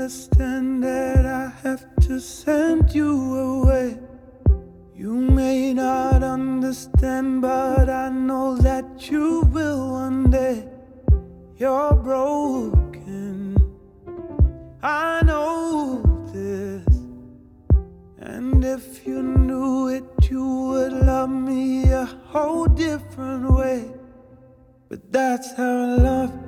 understand that I have to send you away. You may not understand, but I know that you will one day. You're broken, I know this. And if you knew it, you would love me a whole different way. But that's how love